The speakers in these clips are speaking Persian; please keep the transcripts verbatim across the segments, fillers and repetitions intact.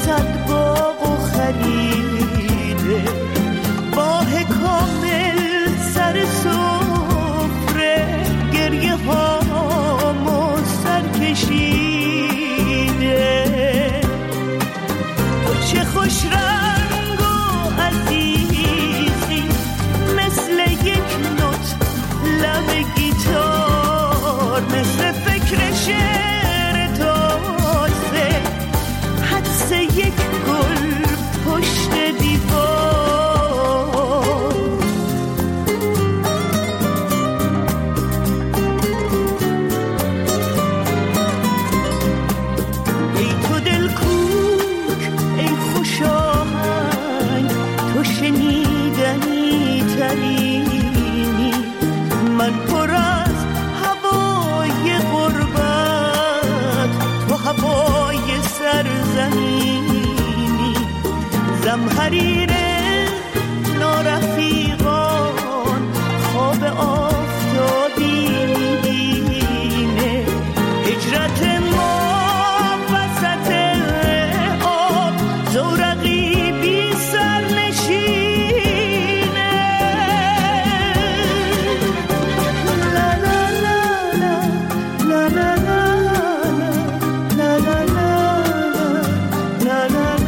صد باغ و خریده، باه کامل سر سفره، گریه هامو سر کشیده. تو چه خوش رنگ و عزیزی، مثل یک نوت لب گیتار، مثل فکر شعر تازه، حدس یک گل پشت دیوار. ای تو دل کوک، ای خوش آهنگ، تو شنیدنی ترینی، من پر از هوای غربت، تو هوای سرزمینی، زمهریر نارفیقان، خواب آفتابی میبینه، هجرت ما وسط آب، زورقی بی سر نشینه. لا لا لا لا لا لا لا لا لا لا لا.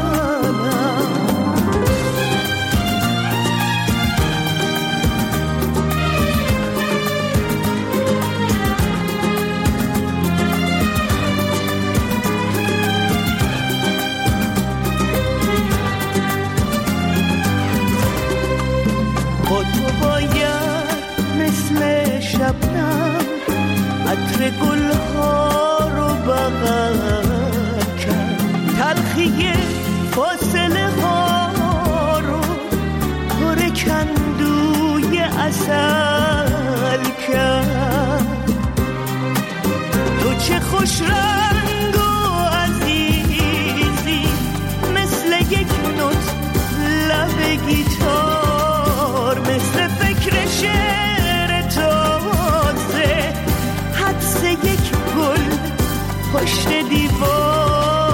با تو باید مثل شبنم عطر گلها رو بغل کرد، تلخی فاصله ها رو پر کندوی عسل کرد. تو چه خوش رنگ و عزیزی، مثل یک نوت لب گیتار، مثل فکر شعر تازه، حدس یک گل پشت دیوار.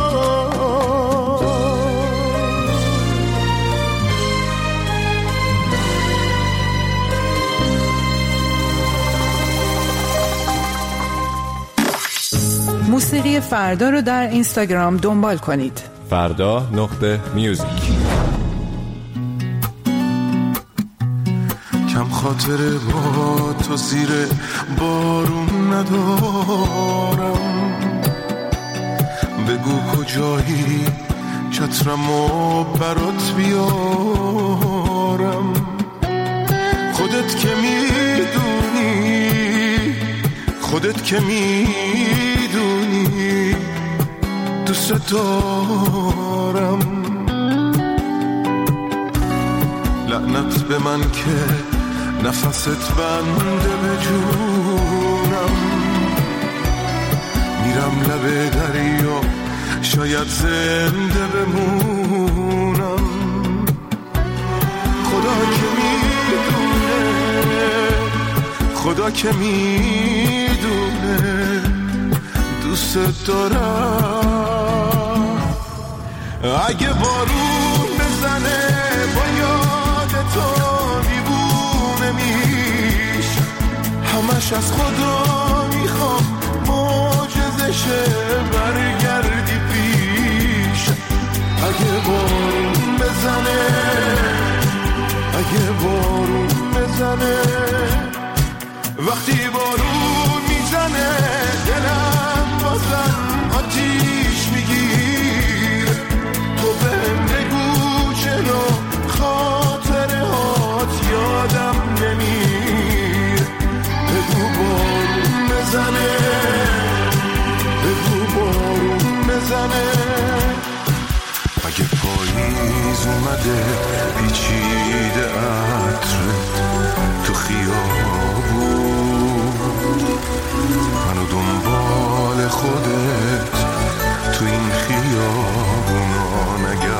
موسیقی فردا رو در اینستاگرام دنبال کنید. فردا نقطه میوزیک. کم خاطره با تو زیر بارون ندارم، بگو کجایی چترمو برات بیارم. خودت که میدونی، خودت که میدونی دوست دارم. لعنت به من که نفست بنده به جونم، میرم لب دریا شاید زنده بمونم. خدا که میدونه، خدا که میدونه دوست دارم. اگه بارون بزنه با یاد تو دیوونه میش، همش از خدا میخوام معجزشه برگردی پیش. اگه بارون بزنه، اگه بارون بزنه، وقتی بارون میزنه دلم بازم آتیش میگیر. تو بهم بگو چرا خاطره هات یادم نمیر. بگو بارون بزنه، بگو بارون بزنه. اگه پاییز اومده پیچیده عطرت تو خیابون، منو دنبال خودت تو این خیابونا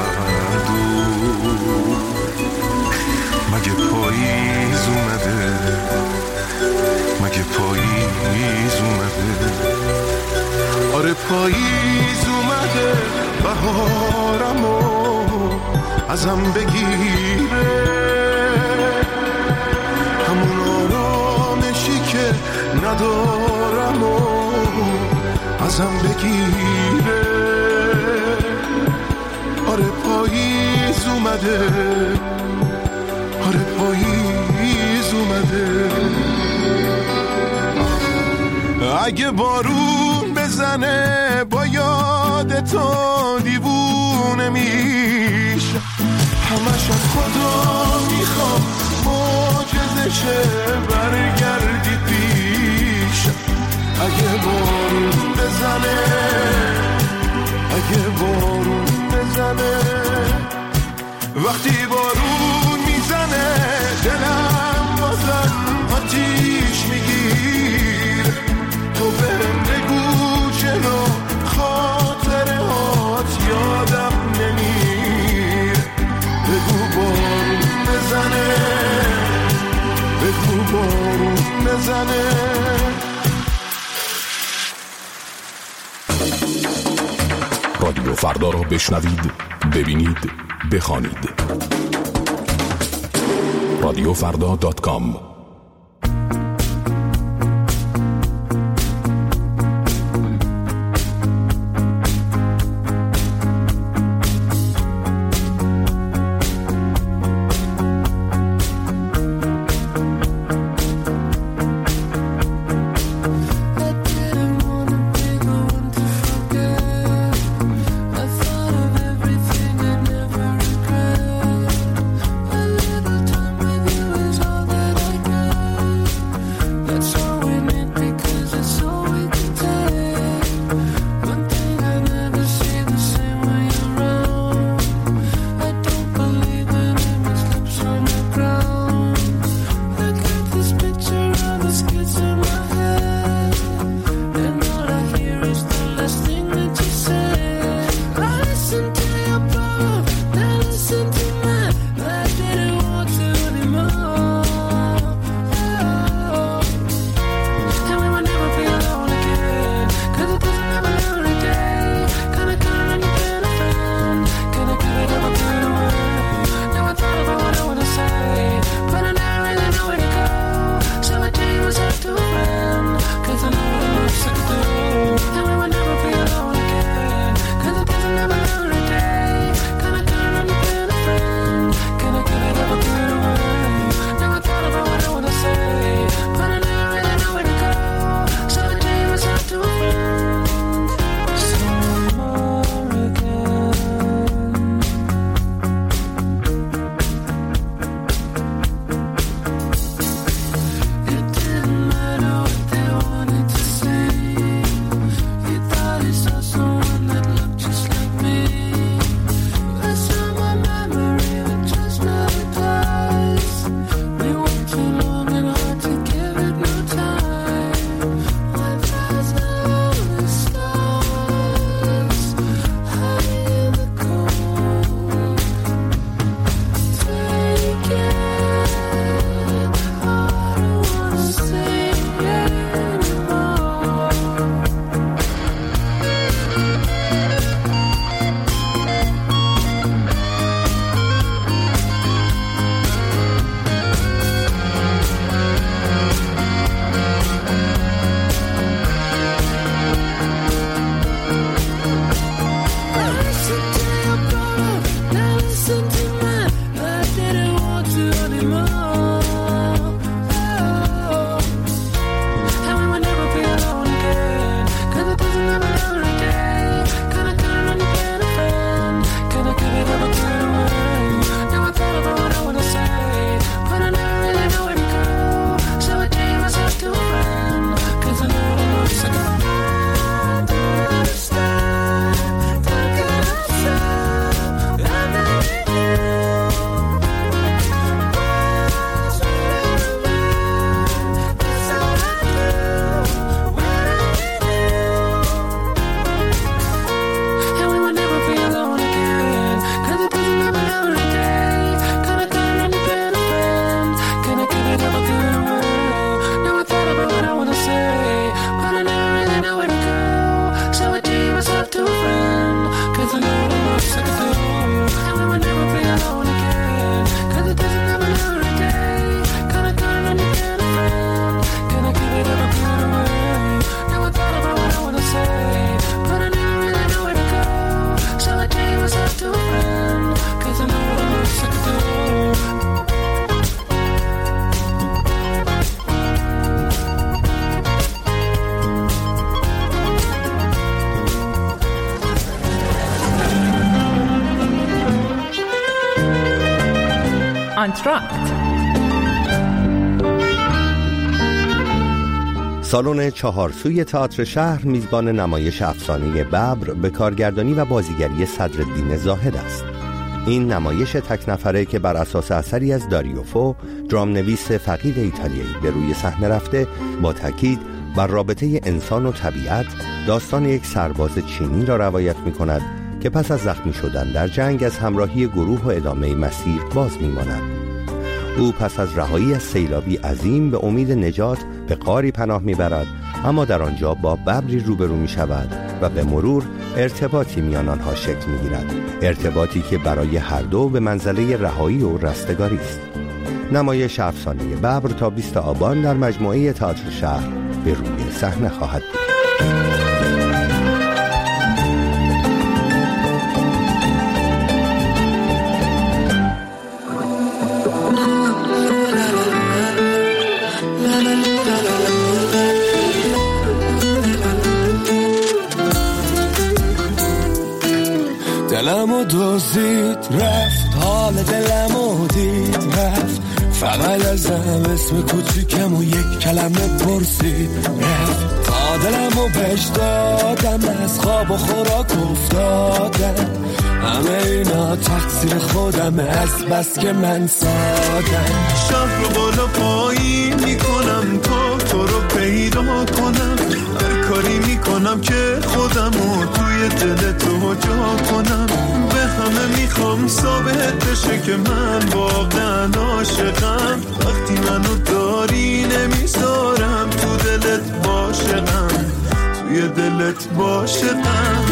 نگردون. مگه پاییز اومده، مگه پاییز اومده، آره پاییز اومده، بهارمو ازم بگیره، همون آرامشی که ندارم و ازم بگیره. آره پاییز اومده، آره پاییز اومده. اگه بارون بزنه با یاد تو دیوونه میشه، همش از خدا میخوام معجزشه برگردی پیش. اگه بارون بزنه، اگه بارون بزنه، وقتی بارون میزنه دلم بازم آتیش میگیر. تو بهم بگو چرا خاطره هات یادم نمیر. بگو بارون بزنه، بگو بارون بزنه. رادیو فردا را بشنوید، ببینید، بخوانید. رادیو فردا دات کام. آنتراکت. سالن چهارسوی تئاتر شهر میزبان نمایش افسانه ببر به کارگردانی و بازیگری صدرالدین زاهد است. این نمایش تک نفره که بر اساس اثری از داریو فو، درامنویس فقید ایتالیایی، به روی صحنه رفته، با تاکید بر رابطه انسان و طبیعت، داستان یک سرباز چینی را روایت می کند که پس از زخمی شدن در جنگ از همراهی گروه و ادامه مسیر باز می ماند. او پس از رهایی از سیلابی عظیم به امید نجات به غاری پناه می برد، اما در آنجا با ببری روبرو می شود و به مرور ارتباطی میان آنها شکل می گیرد، ارتباطی که برای هر دو به منزله رهایی و رستگاری است. نمایش افسانه ببر تا بیست آبان در مجموعه تئاتر شهر به روی صحنه خواهد بود. دلمو دوزید رفت، حال دلمو دید رفت، فقط ازم اسم کوچیکم و یک کلمه پرسید رفت. تا دلمو بهش دادم، از خواب و خوراک افتادم، همه اینا تقصیر خودمه، از بس که من سادم. شهر رو بالا پایین میکنم تا تو رو پیدا کنم، هر کاری میکنم که خودمو توی دل تو جا کنم. به همه میخوام ثابت بشه که من واقعا عاشقم، وقتی منو داری نمیذارم تو دلت باشم، توی دلت باشم.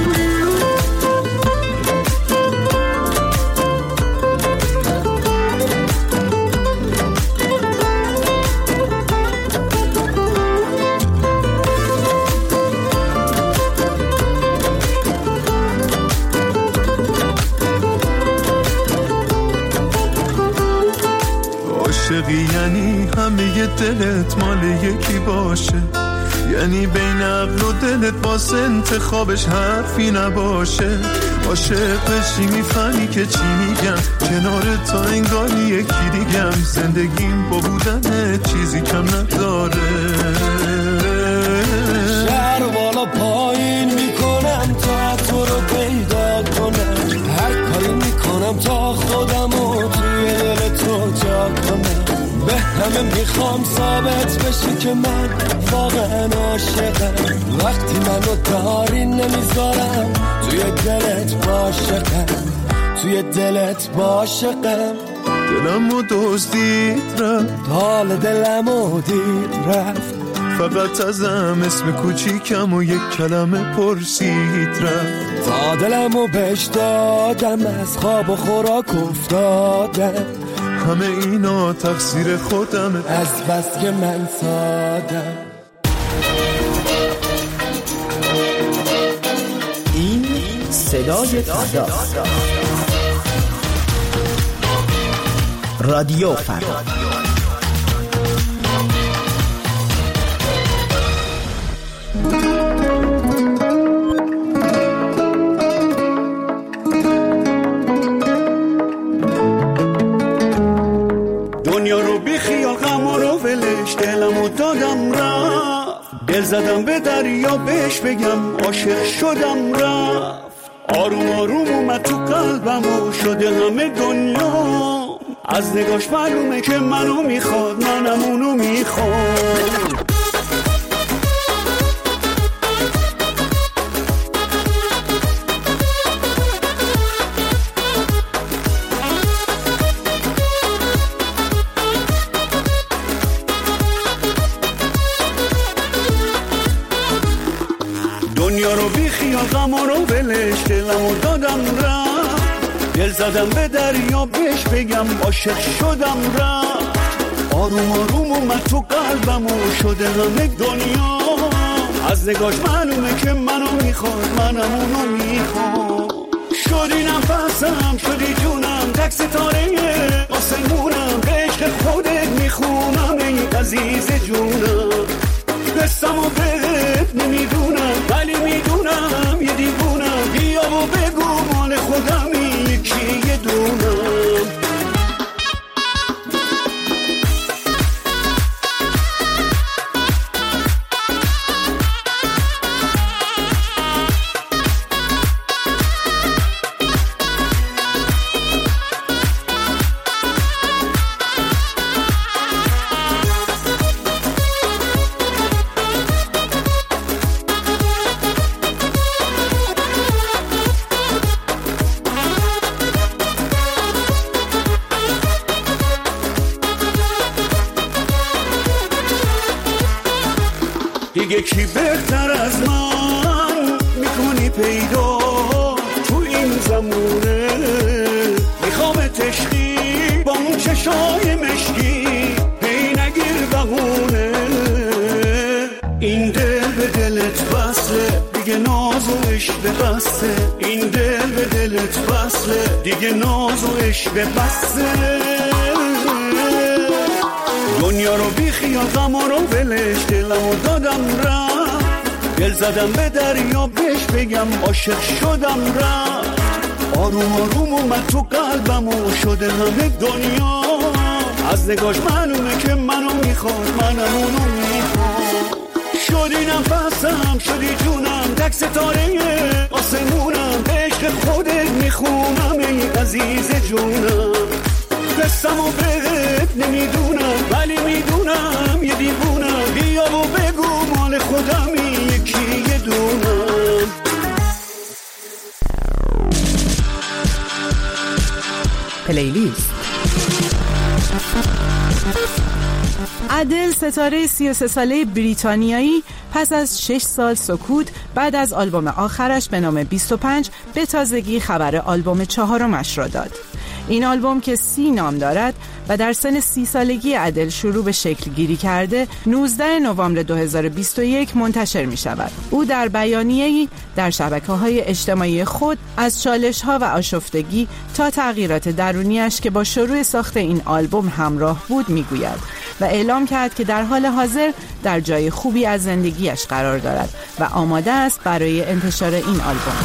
یعنی همه دلت مال یکی باشه، یعنی بین عقل و دلت واسه انتخابش حرفی نباشه. عاشق بشی میفهمی که چی میگم، کنار تا انگاری یکی دیگم، زندگیم با بودن چیزی کم نداره. شهر بالا پایین میکنم تا تو رو پیدا کنم، هر کاری میکنم تا خودمو توی دل تو جا کنم. به همه میخوام ثابت بشی که من واقعا عاشقم، وقتی منو داری نمیذارم توی دلت باشقم، توی دلت باشقم. دلمو دزدید رفت، حال دلمو دید رفت، فقط ازم اسم کوچیکم و یک کلمه پرسید رفت. تا دلمو بهش دادم، از خواب و خوراک افتادم، همه اینا تقصیر خودمه، از بس که من سادم. این صدای فردا، رادیو فردا. دنیا رو بی خیال غم رو ولش، دلمو دادم رفت، دل زدم به دریا بهش بگم عاشق شدم رفت. آروم آروم اومد تو قلبم و شده همه دنیا، از نگاش معلومه که منو میخواد، منم اونو میخواد. دنیا رو بی خیال غم رو ولش، دلمو دادم رفت، دل زدم به دریا بهش بگم عاشق شدم رفت. آروم آروم اومد تو قلبم و شده همه دنیا، از نگاش معلومه که منو میخواد، منم اونو میخواد. شدی نفسم، شدی جونم، تک ستاره آسمونم، به عشق خودت میخونم ای عزیز جونم. قصه‌مو بهت نمیدونم ولی میدونم یه دیوونم، بیا و بگو مال خودمی یکی یه دونم. دیگه کی بهتر از من میکنی پیدا تو این زمونه، میخوامت عشقی با اون چشای مشکی، هی نگیر بهونه. این دل به دلت بسله دیگه ناز و عشق بسته، این دل به دلت بسله دیگه ناز و عشق بسته. دنیا رو بی خیال غم رو ولش، دلمو دادم رفت، دل زدم به دریا بهش بگم عاشق شدم رفت. آروم آروم اومد تو قلبم و شده همه دنیا، از نگاش معلومه که منو میخواد، منم اونو میخواد. شدی نفسم شدی جونم، تک ستاره آسمونم، به عشق خودت میخونم ای عزیز جونم. قصم و بهت نمیدونم ولی میدونم یه دیوونم، بیا و بگو مال خودمی یکی یه دونم. پلیلیست. ادل ستاره سی و سه ساله بریتانیایی پس از شش سال سکوت بعد از آلبوم آخرش به نام بیست و پنج به تازگی خبر آلبوم چهارمش را داد. این آلبوم که سی نام دارد و در سن سی سالگی ادل شروع به شکل گیری کرده، نوزده نوامبر دو هزار و بیست و یک منتشر می شود. او در بیانیه‌ای در شبکه‌های اجتماعی خود از چالش‌ها و آشفتگی تا تغییرات درونیش که با شروع ساخت این آلبوم همراه بود می گوید و اعلام کرد که در حال حاضر در جای خوبی از زندگیش قرار دارد و آماده است برای انتشار این آلبوم.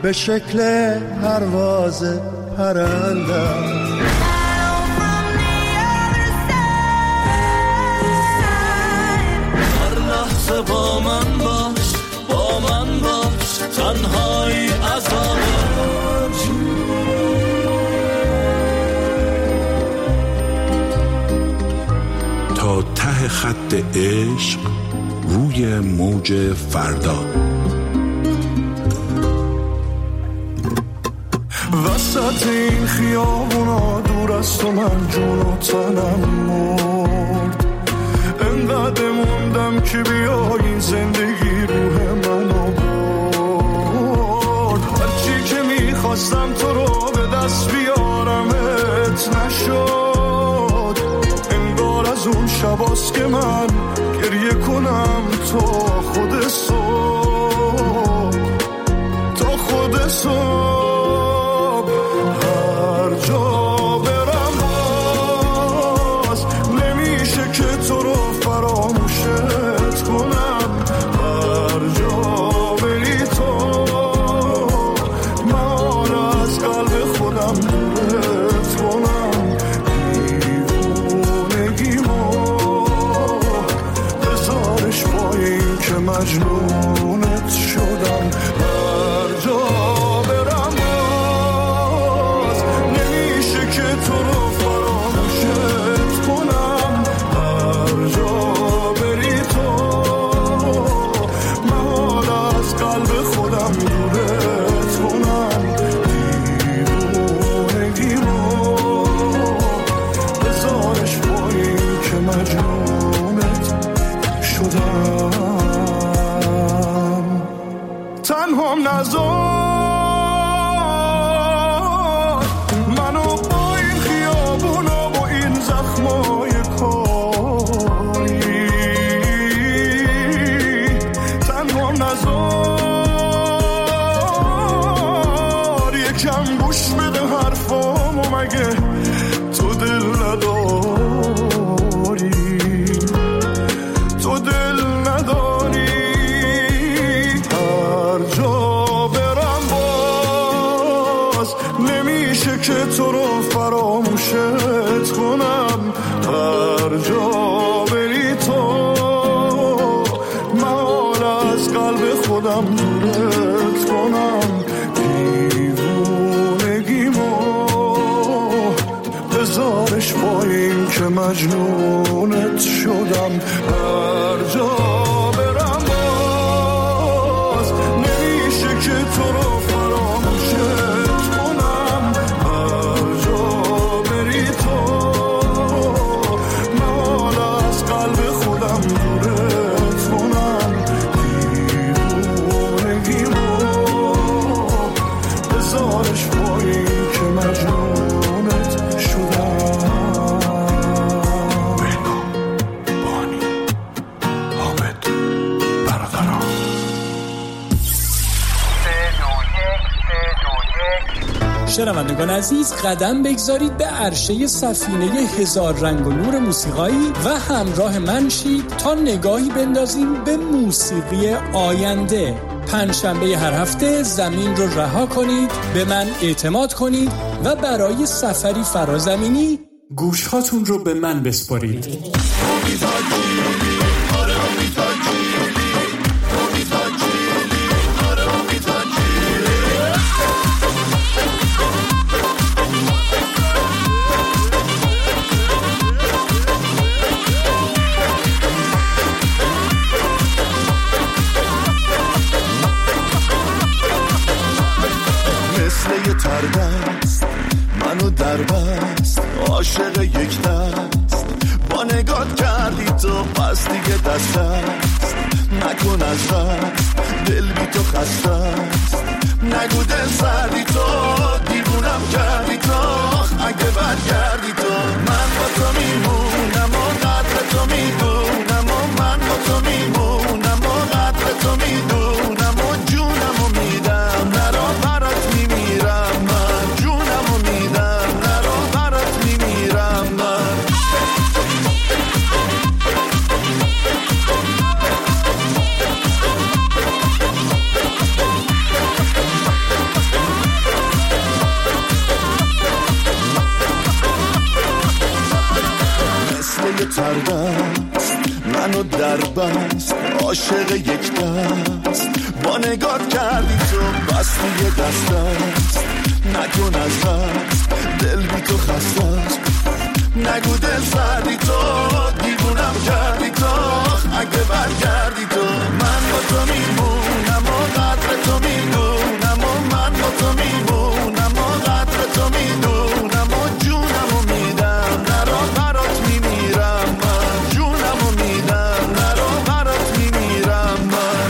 به شکل پرواز پرندم. هر لحظه با من باش، با من باش، تنهایی عذاب. تا ته خط عشق روی موج فردا. وسط این خیابونا دور از تو من جون و تنم مرد، انقدر موندم که بیا این زندگی روح منو برد. هرچی که میخواستم تو رو به دست بیارمت نشد، انگار از اون شباست که من گریه کنم تا خود صبح، تا خود صبح. هر جا برم باز نمیشه که تو رو فراموشت کنم. هر جا بری تو من از قلب خودم دورت کنم. دیوونگیمو بذارش پایین که مجنونت شدم. هر جا برم باز نمیشه که تو رو فراموشت کنم. هر جا بری تو من از قلب خودم دورت کنم. دیوونگیمو بذارش پایین که مجنونت شدم. تنهام نذار منو با این خیابونا و این زخمای کاری. تنهام نذار یکم گوش بده حرفامو، مگه تو دل نداری؟ تو دل نداری؟ هر جا برم باز نمیشه که تو رو فراموشت کنم. هر جا بری تو من از قلب خودم دورت کنم. دیوونگیمو بذارش پایین که مجنونت شدم. هر جا برم باز نمیشه که تو رو فراموشت کنم. هر جا بری تو من از قلب خودم دورت کنم. دیوونگیمو بذارش پایین که مجنونت شدم. شنوندگان عزیز، قدم بگذارید به عرشه سفینه هزار رنگ و نور موسیقایی و همراه من شید تا نگاهی بندازیم به موسیقی آینده. پنجشنبه هر هفته زمین رو رها کنید، به من اعتماد کنید و برای سفری فرازمینی گوشهاتون رو به من بسپارید. مثل یه تردست منو در بست، عاشق یک دست با نگات کردی تو، پس دیگه دست است نکن از دست، دل بی تو خسته است، نگو دل سردی تو، دیوونم کردی تو، اگه برگردی تو من با تو میمونم و قدر تو میدونم و من با تو میمونم و قدر تو میدونم و جونم و میدم نرا برات میمیرم من، جونم و میدم نرا برات میمیرم من. دست منو در بست، عاشق یک دست با نگاه کردی تو بستی یه دست دست. نکن از دست دل بی تو خسته است، نگو دل زدی تو دیوونم کردی تو. اگه برگردی تو من با تو میمونم و قدر تو میدونم و من با تو میمونم و قدر تو میدونم و جونم و میدم نرا برات میمیرم من. جونم و میدم نرا برات میمیرم من.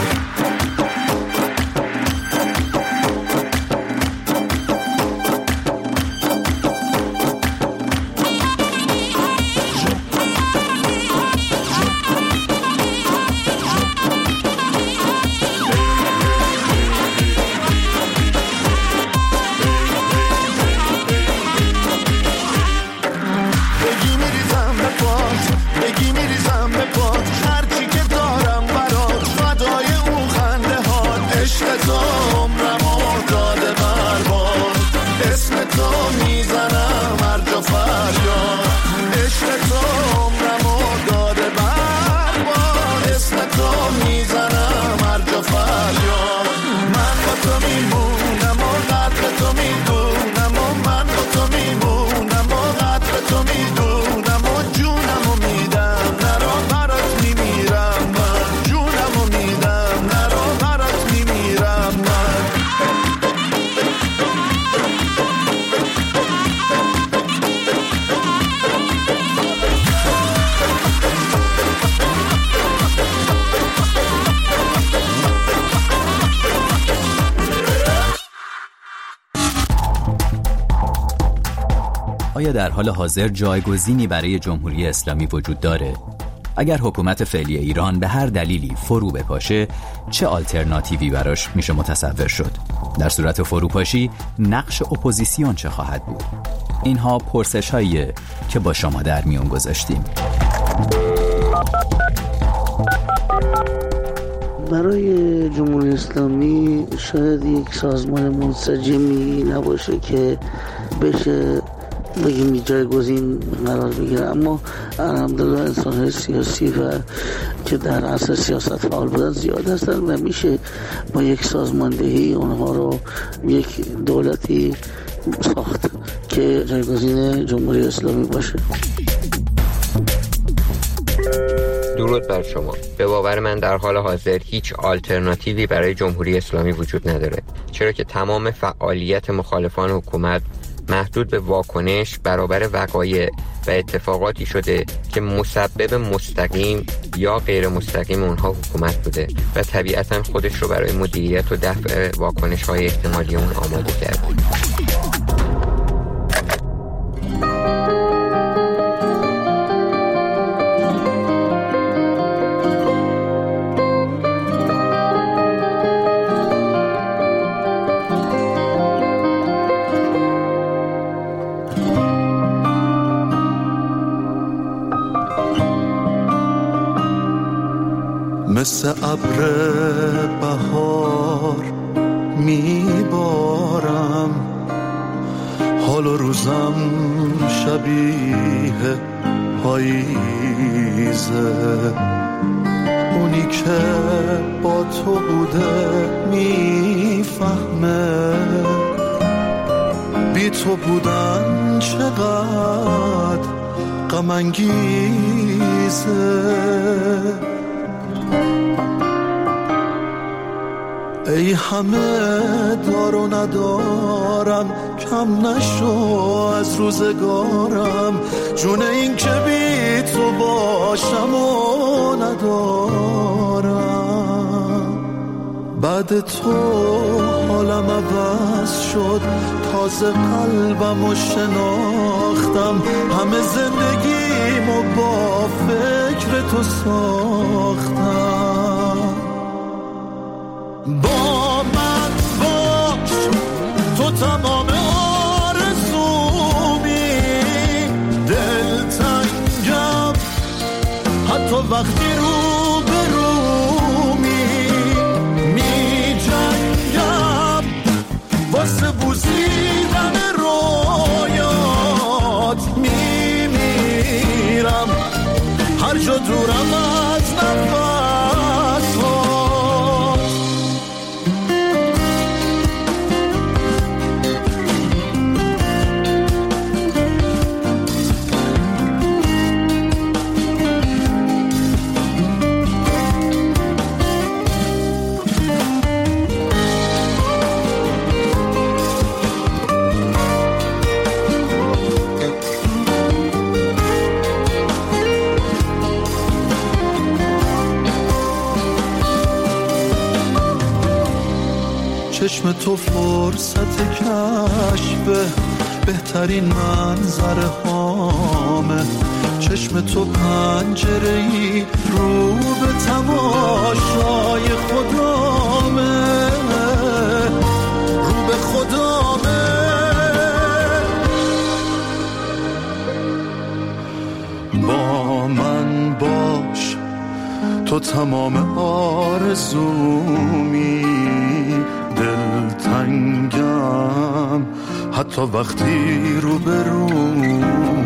آیا در حال حاضر جایگزینی برای جمهوری اسلامی وجود داره؟ اگر حکومت فعلی ایران به هر دلیلی فرو بپاشه، چه آلترناتیوی براش میشه متصور شد؟ در صورت فروپاشی، نقش اپوزیسیون چه خواهد بود؟ اینها پرسش هاییه که با شما در میون گذاشتیم. برای جمهوری اسلامی شاید یک سازمان منسجمی نباشه که بشه بگیم جایگزین قرار بگیره، اما الحمدلله انسان‌های سیاسی و که در عصر سیاست فعال بودن زیاد هستن و میشه با یک سازماندهی اونها رو یک دولتی ساخت که جایگزین جمهوری اسلامی باشه. درود بر شما. به باور من در حال حاضر هیچ آلترناتیوی برای جمهوری اسلامی وجود نداره، چرا که تمام فعالیت مخالفان حکومت محدود به واکنش برابر وقایع و اتفاقاتی شده که مسبب مستقیم یا غیر مستقیم اونها حکومت بوده و طبیعتاً خودش رو برای مدیریت و دفع واکنش‌های احتمالی اون آماده کرده. مثل ابر بهار میبارم، حال و روزم شبیه پاییزه. اونی که با تو بوده میفهمه بی تو بودن چقدر غم انگیزه. ای همه دار و ندارم، کم نشو از روزگارم، جون این که بی تو باشم و ندارم. بعد تو حالم عوض شد، تازه قلبم و شناختم، همه زندگیمو با فکر تو ساختم. با من باش تو تمام آرزومی، دلتنگم حتی وقتی رو به رومی، می جنگم واسه بوسیدن رویات، می میرم هر تو فرصت کشف بهترین منظره هامه، چشم تو پنجره‌ای رو به تماشای خدامه، رو به خدامه. با من باش تو تمام آرزومی، دلتنگم حتی وقتی رو به رومی،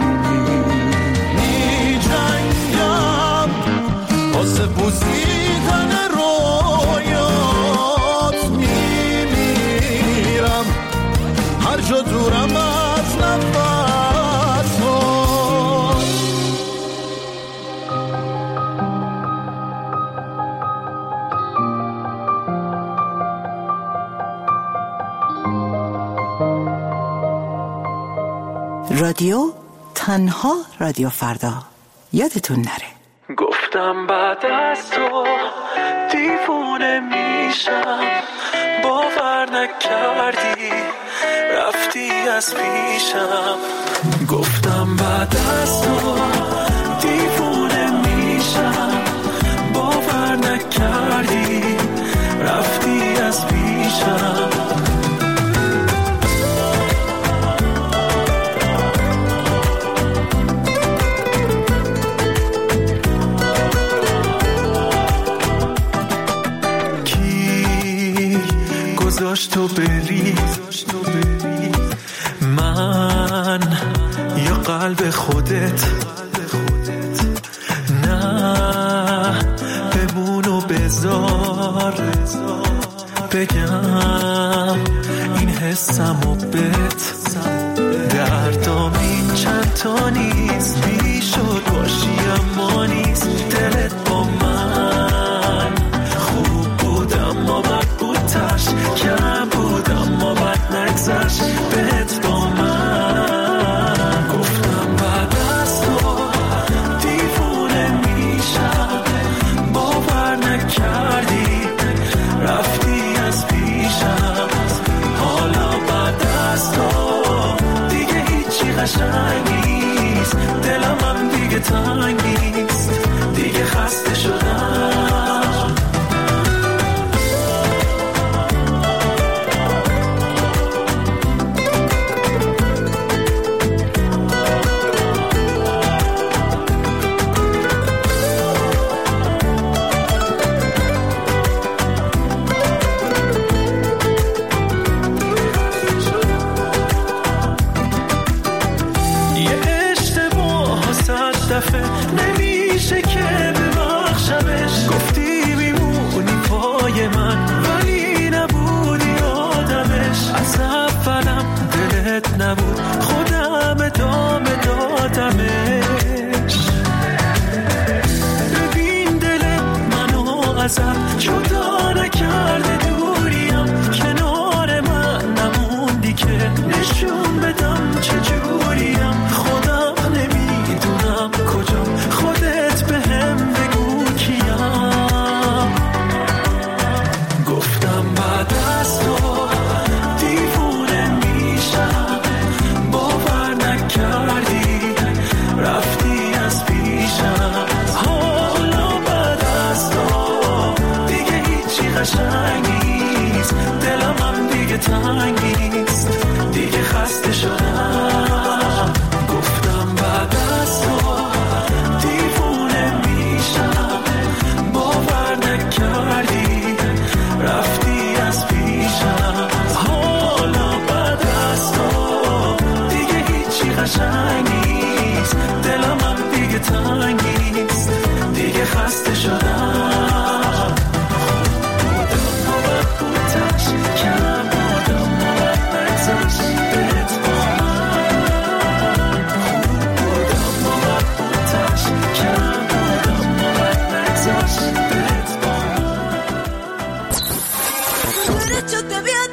می جنگم واسه بوسیدن رویات، می میرم هر جا دورم از نفسات. رادیو تنها رادیو فردا، یادتون نره. گفتم بعد از تو دیوونه میشم، باور نکردی رفتی از پیشم. گفتم بعد از تو دیوونه میشم، باور نکردی رفتی از پیشم. گذاشت تو بری من یا قلب خودت، نه بمون و بذار بگم این حسم و بت. دردام این چند تا نیست، بی شد باشی اما نیست. دلت با من خوب بود اما بد بود، تش کم بود اما بد نگذشت بهت با من. گفتم بعد از تو دیوونه میشم، باور نکردی رفتی از پیشم. حالا بعد از تو دیگه هیچی قشنگ نیست، دلم هم دیگه تنگ نیست، دیگه خسته شدم. نمیشه که ببخشمش، گفتی میمونی پای من ولی نبودی آدمش. از اولم دلت نبود، خودم ادامه دادمش. ببین دل منو ازم جدا نکرده، دوریم کنار من نموندی که نشون بدم چجوریم. خودم نمیدونم کجا، خودت به هم بگو کیم. گفتم بعد از تو دیوونه میشم، باور نکردی رفتی از پیشم. حالا بعد از تو دیگه هیچی قشنگ نیست، دلم هم دیگه تنگ نیست، دیگه خسته شدم. گفتم بعد از تو دیوونه میشم، باور نکردی رفتی از پیشم. حالا بعد از تو دیگه هیچی قشنگ نیست، دلم هم دیگه تنگ نیست، دیگه خسته شدم. بودم و بد بودش، کم بودم و بد نگذشت بهت با من. خوب بودم و بد بودش، کم بودم و بد نگذشت بهت با من. Derecho te voy a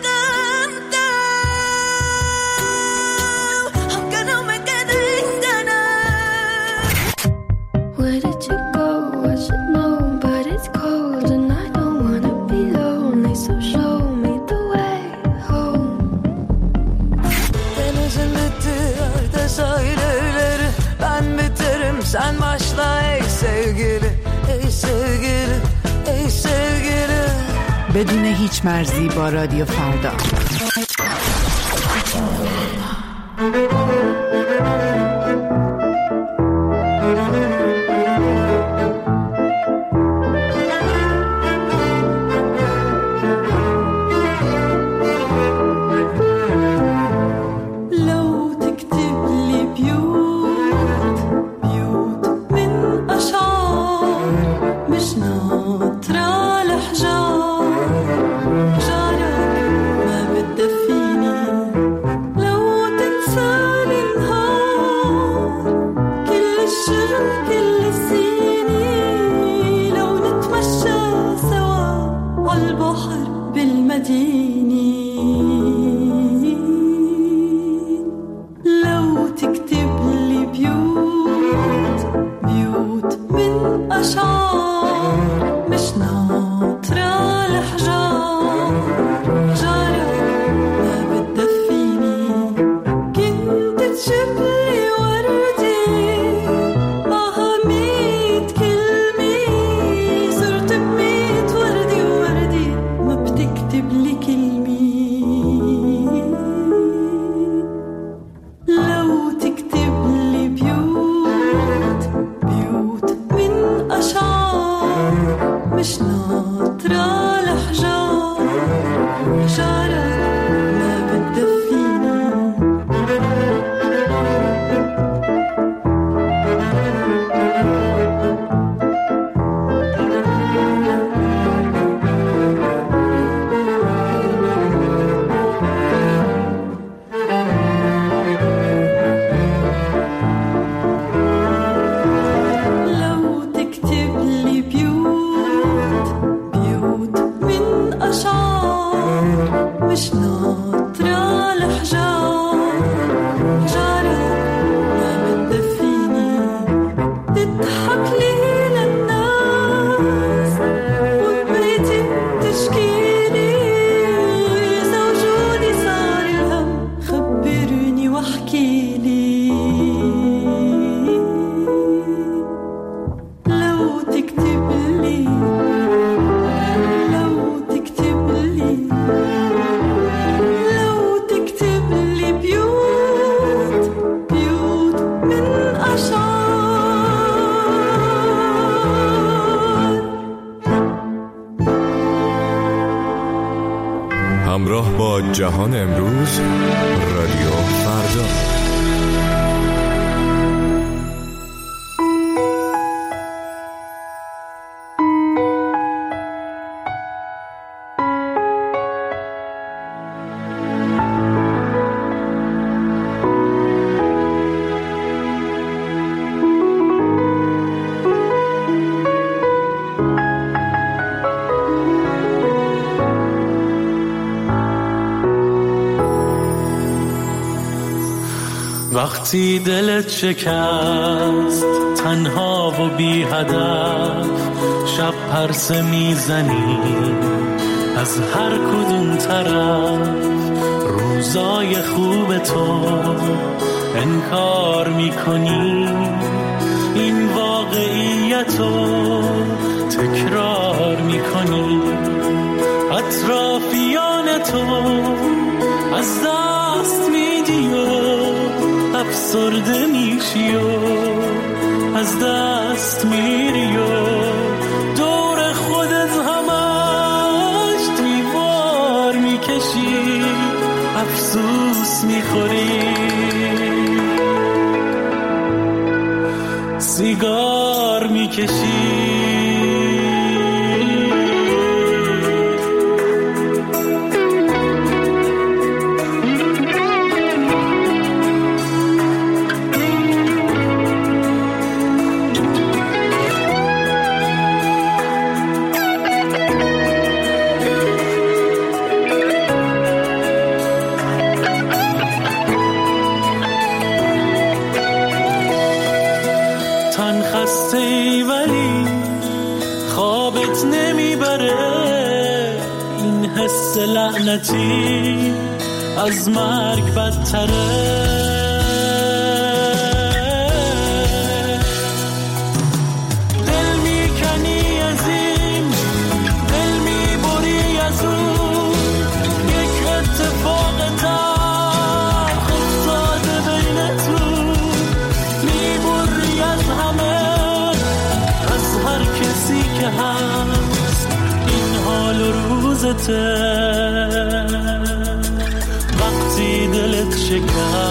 cantar, aunque no me queden ganas. Where did you go? I should know, but it's Gözüm bitiyor söyleleri. Ben biterim sen başla ey sevgili. Ey sevgili, ey sevgili. بدون هیچ مرزی با رادیو فردا. همراه با جهان امروز، رادیو فردا. وقتی دلت شکست تنها و بی هدف، شب پرسه میزنی از هر کدوم طرف، روزای خوب تو انکار میکنی، این واقعیتو تکرار میکنی، اطرافیان تو از دست میدی و افسرده میشی و از دست میری و دور خودت همش دیوار میکشی، افسوس میخوری، سیگار میکشی. لعنتی از مرگ بدتره. دل میکنی از این، دل میبری از اون، یک اتفاق تلخ افتاده بینتون، میبری از همه، از هر کسی که هست این حال و روزته. وقتی دلت شکست